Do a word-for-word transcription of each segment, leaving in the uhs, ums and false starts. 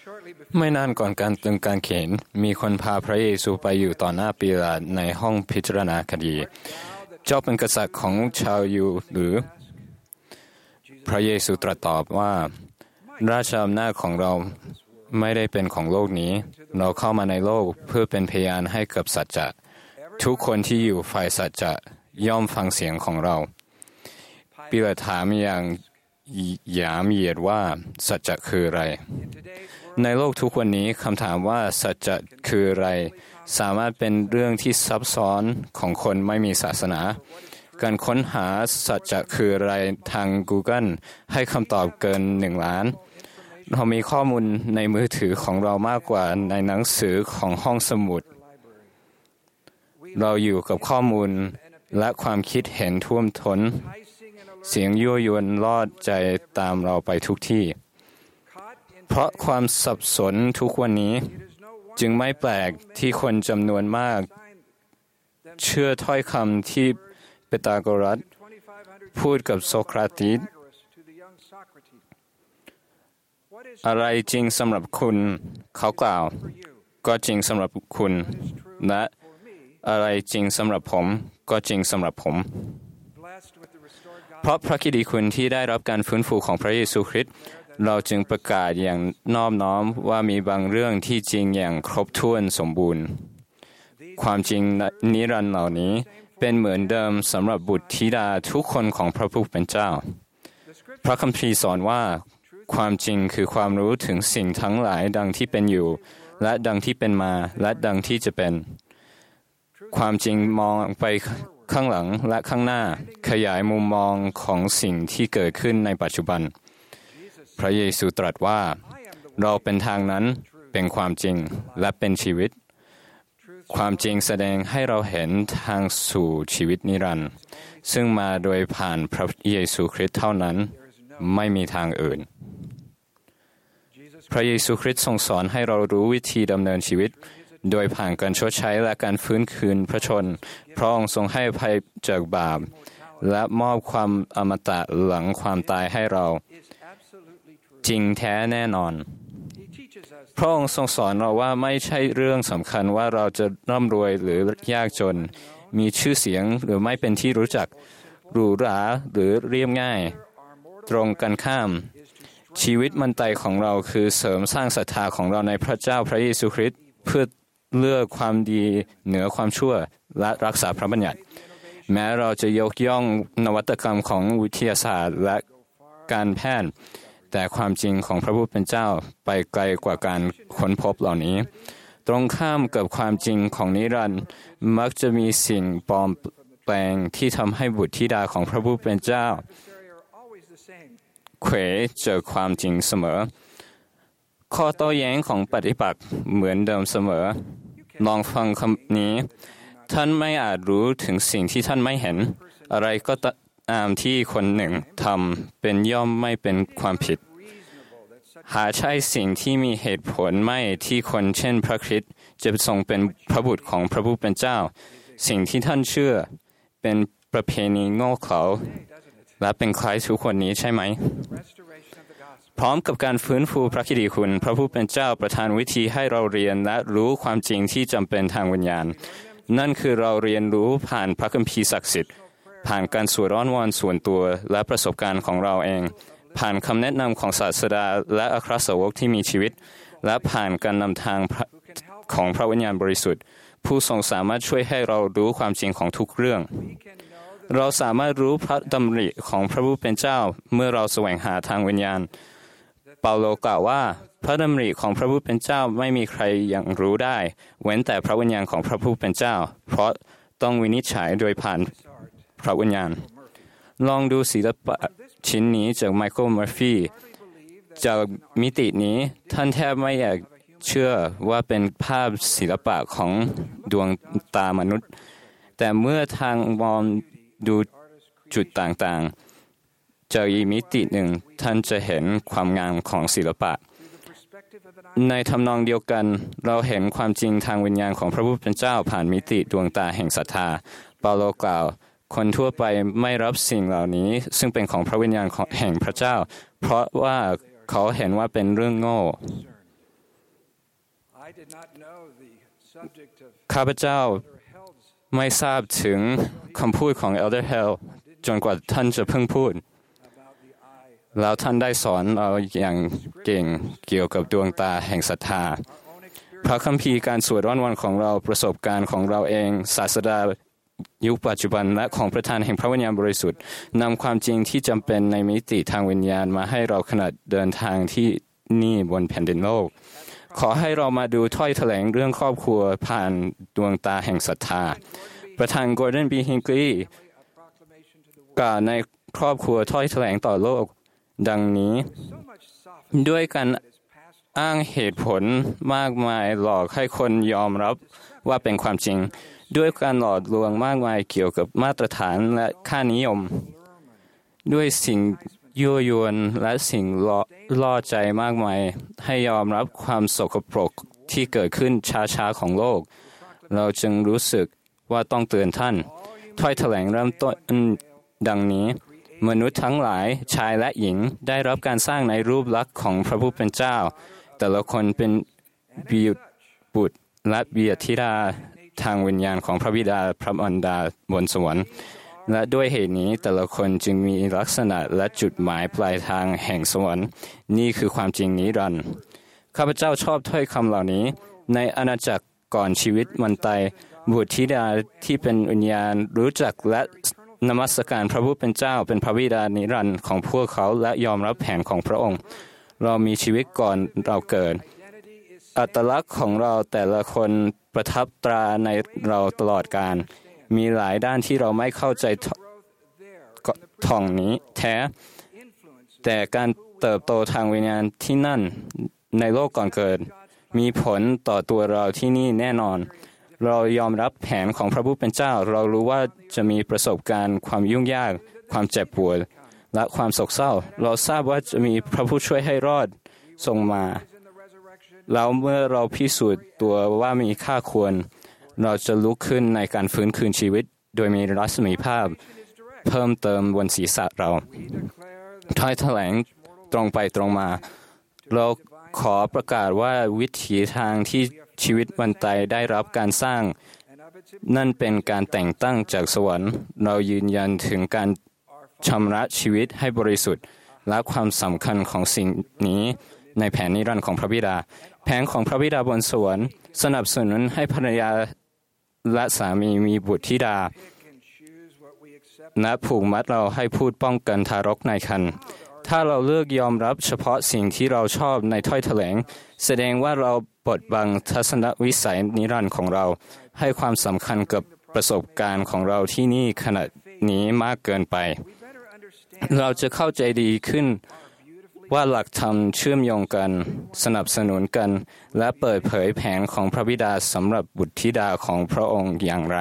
ไม่นานก่อนการตึงกางเขนมีคนพาพระเยซูไปอยู่ต่อหน้าปิลาตในห้องพิจารณาคดีเจ้าเป็นกษัตริย์ของชาวยิวหรือพระเยซูตรัสตอบว่าราชอำนาจของเราไม่ได้เป็นของโลกนี้เราเข้ามาในโลกเพื่อเป็นพยานให้กับสัจจะทุกคนที่อยู่ฝ่ายสัจจะย่อมฟังเสียงของเราปิลาตถามอย่างหยามเหยียดว่าสัจจะคืออะไรในโลกทุกวันนี้คำถามว่าสัจจะคืออะไรสามารถเป็นเรื่องที่ซับซ้อนของคนไม่มีศาสนาการค้นหาสัจจะคืออะไรทาง Google ให้คำตอบเกินหนึ่งล้านเรามีข้อมูลในมือถือของเรามากกว่าในหนังสือของห้องสมุดเราอยู่กับข้อมูลและความคิดเห็นท่วมท้นเสียงยั่วยวนล่อใจตามเราไปทุกที่เพราะความสับสนทุกวันนี้จึงไม่แปลกที่คนจำนวนมากเชื่อถ้อยคำที่เปตาโกรัสพูดกับโซเคราติสอะไรจริงสำหรับคุณเขากล่าวก็จริงสำหรับคุณและอะไรจริงสำหรับผมก็จริงสำหรับผมเพราะพระกิตติคุณที่ได้รับการฟื้นฟูของพระเยซูคริสต์เราจึงประกาศอย่างนอบน้อมว่ามีบางเรื่องที่จริงอย่างครบถ้วนสมบูรณ์ความจริงนิรันดร์เหล่านี้เป็นเหมือนเดิมสำหรับบุตรธิดาทุกคนของพระผู้เป็นเจ้าพระคัมภีร์สอนว่าความจริงคือความรู้ถึงสิ่งทั้งหลายดังที่เป็นอยู่และดังที่เป็นมาและดังที่จะเป็นความจริงมองไปข้างหลังและข้างหน้าขยายมุมมองของสิ่งที่เกิดขึ้นในปัจจุบันพระเยซูตรัสว่าเราเป็นทางนั้นเป็นความจริงและเป็นชีวิตความจริงแสดงให้เราเห็นทางสู่ชีวิตนิรันดร์ซึ่งมาโดยผ่านพระเยซูคริสต์เท่านั้นไม่มีทางอื่นพระเยซูคริสต์ทรงสอนให้เรารู้วิธีดำเนินชีวิตโดยผ่านการชดใช้และการฟื้นคืนพระชนพระองค์ทรงให้อภัยจากบาปและมอบความอมตะหลังความตายให้เราจริงแท้แน่นอนพระองค์ทรงสอนเราว่าไม่ใช่เรื่องสำคัญว่าเราจะร่ำรวยหรือยากจนมีชื่อเสียงหรือไม่เป็นที่รู้จักหรูหราหรือเรียบง่ายตรงกันข้ามชีวิตมันไตของเราคือเสริมสร้างศรัทธาของเราในพระเจ้าพระเยซูคริสต์เพื่อเลือกความดีเหนือความชั่วและรักษาพระบัญญัติแม้เราจะยกย่องนวัตกรรมของวิทยาศาสตร์และการแพทย์แต่ความจริงของพระผู้เป็นเจ้าไปไกลกว่าการค้นพบเหล่านี้ตรงข้ามกับความจริงของนิรันดร์มักจะมีสิ่งปลอมแปลงที่ทำให้บุตรธิดาของพระผู้เป็นเจ้าเขวเจอความจริงเสมอข้อโต้แย้งของปฏิปักษ์เหมือนเดิมเสมอลองฟังคำนี้ท่านไม่อาจรู้ถึงสิ่งที่ท่านไม่เห็นอะไรก็ตามที่คนหนึ่งทำเป็นย่อมไม่เป็นความผิดหาใช่สิ่งที่มีเหตุผลไม่ที่คนเช่นพระคริสต์จะทรงเป็นพระบุตรของพระผู้เป็นเจ้าสิ่งที่ท่านเชื่อเป็นประเพณีโง่เขลาและเป็นคล้ายทุกคนนี้ใช่ไหมพร้อมกับการฟื้นฟูพระกิตติคุณพระผู้เป็นเจ้าประทานวิธีให้เราเรียนและรู้ความจริงที่จำเป็นทางวิญญาณนั่นคือเราเรียนรู้ผ่านพระคัมภีร์ศักดิ์สิทธิ์ผ่านการสวดอ้อนวอนส่วนตัวและประสบการณ์ของเราเองผ่านคำแนะนำของศาสดาและอัครสาวกที่มีชีวิตและผ่านการนำทางของพระวิญญาณบริสุทธิ์ผู้ทรงสามารถช่วยให้เรารู้ความจริงของทุกเรื่องเราสามารถรู้พระดำริของพระผู้เป็นเจ้าเมื่อเราแสวงหาทางวิญญาณเปาโลกล่าวว่าพระดำริของพระผู้เป็นเจ้าไม่มีใครยังรู้ได้เว้นแต่พระวิญญาณของพระผู้เป็นเจ้าเพราะต้องวินิจฉัยโดยผ่านพระวิญญาณลองดูศิลปะชิ้นนี้จากไมเคิลมัร์ฟีจากมิตินี้ท่านแทบไม่อยากเชื่อว่าเป็นภาพศิลปะของดวงตามนุษย์แต่เมื่อทางมองดูจุดต่างๆจากอีกมิติหนึ่งท่านจะเห็นความงามของศิลปะในทำนองเดียวกันเราเห็นความจริงทางวิญญาณของพระผู้เป็นเจ้าผ่านมิติดวงตาแห่งศรัทธาเปาโลกล่าวคนทั่วไปไม่รับสิ่งเหล่านี้ซึ่งเป็นของพระวิญญาณแห่งพระเจ้าเพราะว่าเขาเห็นว่าเป็นเรื่องโง่ข้าพเจ้าไม่ทราบถึงคำพูดของ Elder Hell จนกว่าท่านจะเพิ่งพูดแล้วท่านได้สอนเราอย่างเก่งเกี่ยวกับดวงตาแห่งศรัทธาพระคัมภีร์การสวดร้อนวันของเราประสบการณ์ของเราเองศาสดายุคปัจจุบันและของประธานแห่งพระวิญญาณบริสุทธิ์นำความจริงที่จำเป็นในมิติทางวิญญาณมาให้เราขณะเดินทางที่นี่บนแผ่นดินโลกขอให้เรามาดูถ้อยแถลงเรื่องครอบครัวผ่านดวงตาแห่งศรัทธาประธานกอร์ดอนบีฮิงกลีกล่าวในครอบครัวถ้อยแถลงต่อโลกดังนี้ด้วยการอ้างเหตุผลมากมายหลอกให้คนยอมรับว่าเป็นความจริงด้วยการหลอกลวงมากมายเกี่ยวกับมาตรฐานและค่านิยมด้วยสิ่งยั่วยวนและสิ่งล่อใจมากมายให้ยอมรับความสกปรกที่เกิดขึ้นช้าๆของโลกเราจึงรู้สึกว่าต้องเตือนท่านถ้อยแถลงเริ่มต้นดังนี้มนุษย์ทั้งหลายชายและหญิงได้รับการสร้างในรูปลักษณ์ของพระผู้เป็นเจ้าแต่ละคนเป็นบิดบุตรและบิดาธิดาทางวิญญาณของพระบิดาพระมารดาบนสวรรค์และด้วยเหตุนี้แต่ละคนจึงมีลักษณะและจุดหมายปลายทางแห่งสวรรค์นี่คือความจริงนิรันดร์ข้าพเจ้าชอบถ้อยคำเหล่านี้ในอาณาจักรก่อนชีวิตมันตายบุตรธิดาที่เป็นวิญญาณรู้จักและนมัสการพระผู้เป็นเจ้าเป็นพระบิดานิรันดร์ของพวกเขาและยอมรับแผนของพระองค์เรามีชีวิตก่อนเราเกิดอัตลักษณ์ของเราแต่ละคนประทับตราในเราตลอดกาลมีหลายด้านที่เราไม่เข้าใจท่องนี้แท้แต่การเติบโตทางวิญญาณที่นั่นในโลกก่อนเกิดมีผลต่อตัวเราที่นี่แน่นอนเรายอมรับแผนของพระผู้เป็นเจ้าเรารู้ว่าจะมีประสบการณ์ความยุ่งยากความเจ็บปวดและความโศกเศร้าเราทราบว่าจะมีพระผู้ช่วยให้รอดทรงมาแล้วเมื่อเราพิสูจน์ตัวว่ามีค่าควรเราจะลุกขึ้นในการฟื้นคืนชีวิตโดยมีรัศมีภาพเพิ่มเติมบนศีรษะเราถ้อยแถลงตรงไปตรงมาเราขอประกาศว่าวิถีทางที่ชีวิตวันตายได้รับการสร้างนั่นเป็นการแต่งตั้งจากสวรรค์เรายืนยันถึงการชำระชีวิตให้บริสุทธิ์และความสำคัญของสิ่งนี้ในแผนนิรันดร์ของพระบิดาแผนของพระบิดาบนสวรรค์สนับสนุนให้ภรรยาและสามีมีบุตรธิดาและผูกมัดเราให้พูดป้องกันทารกในครรภ์ถ้าเราเลือกยอมรับเฉพาะสิ่งที่เราชอบในถ้อยแถลงแสดงว่าเราบดบังทัศนวิสัยนิรันดร์ของเราให้ความสำคัญกับประสบการณ์ของเราที่นี่ขณะนี้มากเกินไปเราจะเข้าใจดีขึ้นว่าหลักธรรมเชื่อมโยงกันสนับสนุนกันและเปิดเผยแผนของพระบิดาสำหรับบุตรธิดาของพระองค์อย่างไร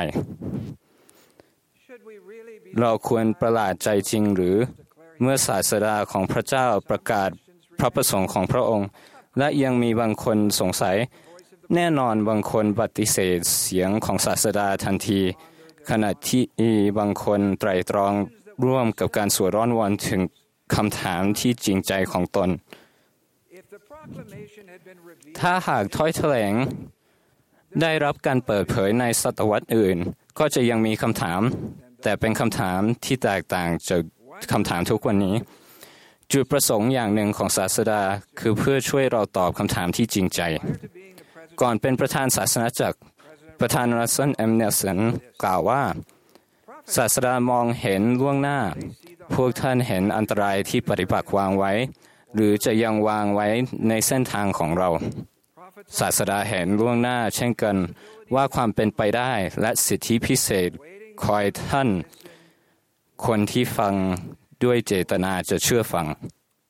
เราควรประหลาดใจจริงหรือเมื่อศาสดาของพระเจ้าประกาศพระประสงค์ของพระองค์และยังมีบางคนสงสัยแน่นอนบางคนปฏิเสธเสียงของศาสดาทันทีขณะที่บางคนไตร่ตรองร่วมกับการสวดร้อนวอนถึงคำถามที่จริงใจของตนถ้าหากถ้อยแถลงได้รับการเปิดเผยในศตวรรษอื่นก็จะยังมีคำถามแต่เป็นคำถามที่แตกต่างจากคำถามทุกวันนี้จุดประสงค์อย่างหนึ่งของศาสดาคือเพื่อช่วยเราตอบคำถามที่จริงใจก่อนเป็นประธานศาสนาจักรประธานรัสเซล เอ็ม เนลสันกล่าวว่าศาสดามองเห็นล่วงหน้าพวกท่านเห็นอันตรายที่ปฏิปักษ์วางไว้หรือจะยังวางไว้ในเส้นทางของเราศาสดาเห็นล่วงหน้าเช่นกันว่าความเป็นไปได้และสิทธิพิเศษคอยท่านคนที่ฟังด้วยเจตนาจะเชื่อฟัง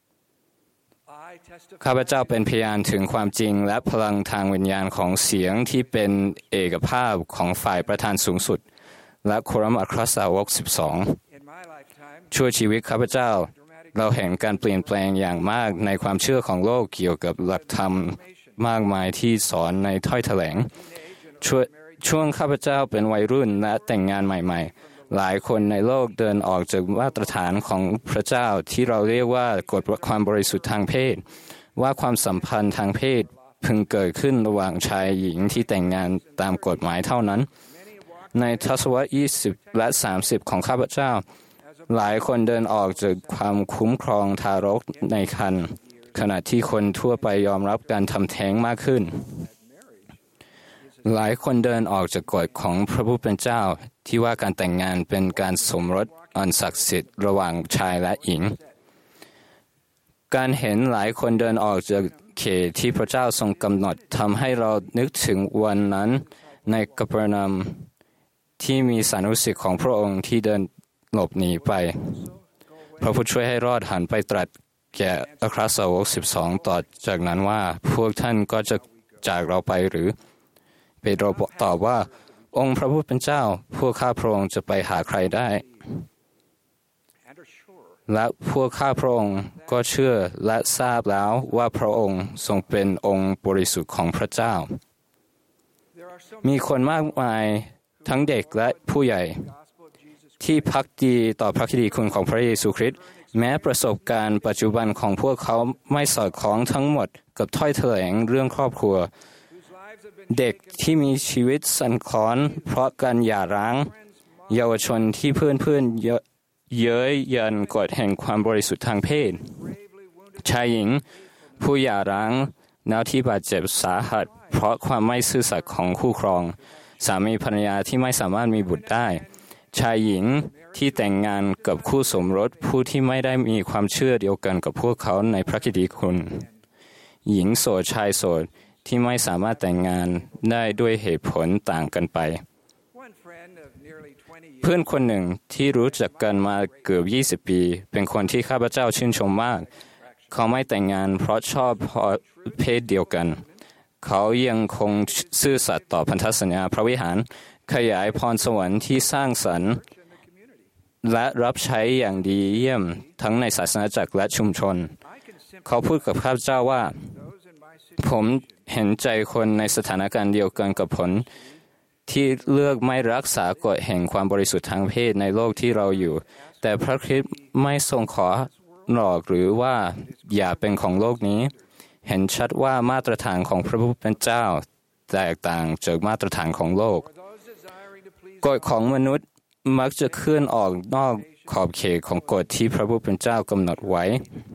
ข้าพเจ้าเป็นพยานถึงความจริงและพลังทางวิญญาณของเสียงที่เป็นเอกภาพของฝ่ายประธานสูงสุดและโครัมอัครสาวกสิบสองชั่วชีวิตข้าพเจ้าเราเห็นการเปลี่ยนแปลงอย่างมากในความเชื่อของโลกเกี่ยวกับหลักธรรมมากมายที่สอนในถ้อยแถลงช่วงข้าพเจ้าเป็นวัยรุ่นและแต่งงานใหม่ๆหลายคนในโลกเดินออกจากมาตรฐานของพระเจ้าที่เราเรียกว่ากฎความบริสุทธิ์ทางเพศว่าความสัมพันธ์ทางเพศพึงเกิดขึ้นระหว่างชายหญิงที่แต่งงานตามกฎหมายเท่านั้นในทศวรรษยี่สิบและสามสิบของข้าพเจ้าหลายคนเดินออกจากความคุ้มครองทารกในครรภ์ขณะที่คนทั่วไปยอมรับการทำแท้งมากขึ้นหลายคนเดินออกจากกฎของพระผู้เป็นเจ้าที่ว่าการแต่งงานเป็นการสมรสอันศักดิ์สิทธิ์ระหว่างชายและหญิงการเห็นหลายคนเดินออกจากเขตที่พระเจ้าทรงกำหนดทำให้เรานึกถึงวันนั้นในกัปเปอร์นัมที่มีสานุสิทธิ์ของพระองค์ที่เดินหลบหนีไปพระผู้ช่วยให้รอดหันไปตรัสแก่อัครสาวกสิบสองต่อจากนั้นว่าพวกท่านก็จะจากเราไปหรือเปโตรตอบว่าองค์พระผู้เป็นเจ้าพวกข้าพระองค์จะไปหาใครได้และพวกข้าพระองค์ก็เชื่อและทราบแล้วว่าพระองค์ทรงเป็นองค์บริสุทธิ์ของพระเจ้ามีคนมากมายทั้งเด็กและผู้ใหญ่ที่ภักดีต่อพระคิดีคุณของพระเยซูคริสต์แม้ประสบการณ์ปัจจุบันของพวกเขาไม่สอดคล้องทั้งหมดกับถ้อยแถลงเรื่องครอบครัวเด็กที่มีชีวิตสั่นคลอนเพราะการหย่าร้างเยาวชนที่เพื่อนๆเย้ยยันกฎแห่งความบริสุทธิ์ทางเพศชายหญิงผู้หย่าร้างแล้วที่บาดเจ็บสาหัสเพราะความไม่ซื่อสัตย์ของคู่ครองสามีภรรยาที่ไม่สามารถมีบุตรได้ชายหญิงที่แต่งงานกับคู่สมรสผู้ที่ไม่ได้มีความเชื่อเดียวกันกับพวกเขาในพระคิดีคุณหญิงโสดชายโสดที่ไม่สามารถแต่งงานได้ด้วยเหตุผลต่างกันไปเพื่อนคนหนึ่งที่รู้จักกันมาเกือบยี่สิบปีเป็นคนที่ข้าพเจ้าชื่นชมมากเขาไม่แต่งงานเพราะชอบเพศเดียวกันเขายังคงซื่อสัตย์ต่อพันธสัญญาพระวิหารขยายพรสวรรค์ที่สร้างสรรค์และรับใช้อย่างดีเยี่ยมทั้งในศาสนาจักรและชุมชนเขาพูดกับข้าพเจ้าว่าผมเห็นใจคนในสถานการณ์เดียวกันกับผลที่เลือกไม่รักษากฎแห่งความบริสุทธิ์ทางเพศในโลกที่เราอยู่แต่พระคริสต์ไม่ทรงขอหลอกหรือว่าอย่าเป็นของโลกนี้เห็นชัดว่ามาตรฐานของพระผู้เป็นเจ้าแตกต่างจากมาตรฐานของโลกกฎของมนุษย์มักจะเคลื่อนออกนอกขอบเขตของกฎที่พระผู้เป็นเจ้ากำหนดไว้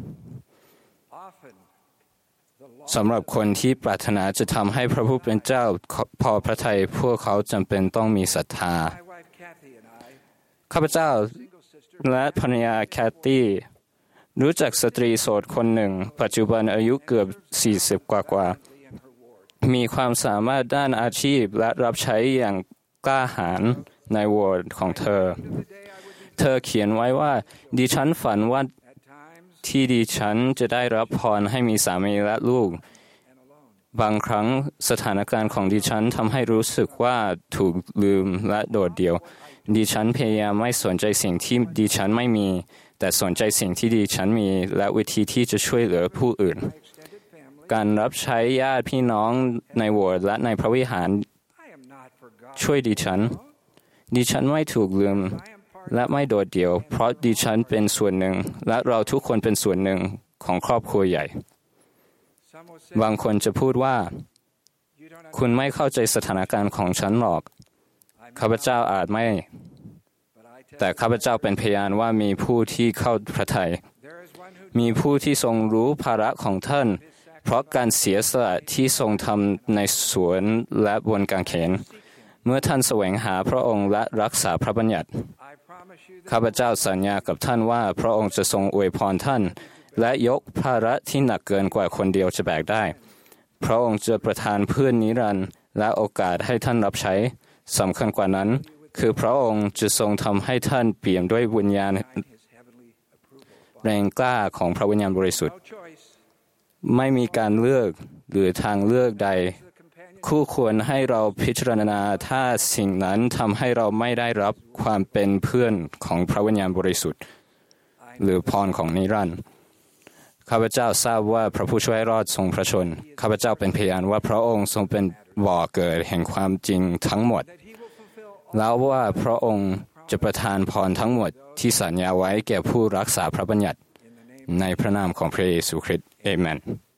สำหรับคนที่ปรารถนาจะทำให้พระผู้เป็นเจ้าพอพระทัยพวกเขาจำเป็นต้องมีศรัทธาข้าพเจ้าและภรรยาแคทตี้รู้จักสตรีโสดคนหนึ่งปัจจุบันอายุเกือบสี่สิบกว่ากว่ามีความสามารถด้านอาชีพและรับใช้อย่างกล้าหาญในวอร์ดของเธอเธอเขียนไว้ว่าดิฉันฝันว่าที่ดิฉันจะได้รับพรให้มีสามีและลูกบางครั้งสถานการณ์ของดิฉันทำให้รู้สึกว่าถูกลืมและโดดเดี่ยวดิฉันพยายามไม่สนใจสิ่งที่ดิฉันไม่มีแต่สนใจสิ่งที่ดิฉันมีและวิธีที่จะช่วยเหลือผู้อื่นการรับใช้ญาติพี่น้องในโบสถ์และในพระวิหารช่วยดิฉันดิฉันไม่ถูกลืมและไม่โดดเดี่ยวเพราะดิฉันเป็นส่วนหนึ่งและเราทุกคนเป็นส่วนหนึ่งของครอบครัวใหญ่บางคนจะพูดว่าคุณไม่เข้าใจสถานการณ์ของฉันหรอกข้าพเจ้าอาจไม่แต่ข้าพเจ้าเป็นพยานว่ามีผู้ที่เข้าพระทัยมีผู้ที่ทรงรู้ภาระของท่านเพราะการเสียสละที่ทรงทำในสวนและบนกางเขนเมื่อท่านแสวงหาพระองค์และรักษาพระบัญญัติข้าพเจ้าสัญญากับท่านว่าพระองค์จะทรงอวยพรท่านและยกภาระที่หนักเกินกว่าคนเดียวจะแบกได้พระองค์จะประทานเพื่อนนิรันดร์และโอกาสให้ท่านรับใช้สำคัญกว่านั้นคือพระองค์จะทรงทำให้ท่านเปี่ยมด้วยวิญญาณแรงกล้าของพระวิญญาณบริสุทธิ์ไม่มีการเลือกหรือทางเลือกใดคู่ควรให้เราพิจารณาถ้าสิ่งนั้นทำให้เราไม่ได้รับความเป็นเพื่อนของพระวิญญาณบริสุทธิ์หรือพรของนิรันดร์ข้าพเจ้าทราบว่าพระผู้ช่วยรอดทรงพระชนข้าพเจ้าเป็นพยานว่าพระองค์ทรงเป็นบ่อเกิดแห่งความจริงทั้งหมดแล้วว่าพระองค์จะประทานพรทั้งหมดที่สัญญาไว้แก่ผู้รักษาพระบัญญัติในพระนามของพระเยซูคริสต์เอเมน